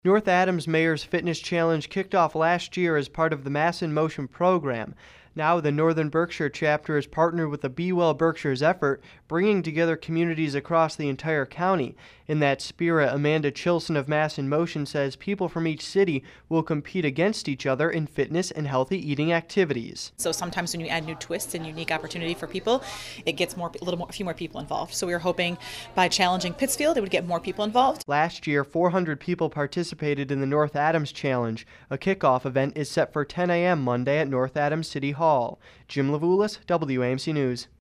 North Adams Mayor's Fitness Challenge kicked off last year as part of the Mass in Motion program. Now the Northern Berkshire chapter has partnered with the Be Well Berkshire's effort, bringing together communities across the entire county. In that spirit, Amanda Chilson of Mass in Motion says people from each city will compete against each other in fitness and healthy eating activities. So sometimes when you add new twists and unique opportunity for people, it gets a few more people involved. So we were hoping by challenging Pittsfield, it would get more people involved. Last year, 400 people participated in the North Adams Challenge. A kickoff event is set for 10 a.m. Monday at North Adams City Hall. Jim Levulis, WAMC News.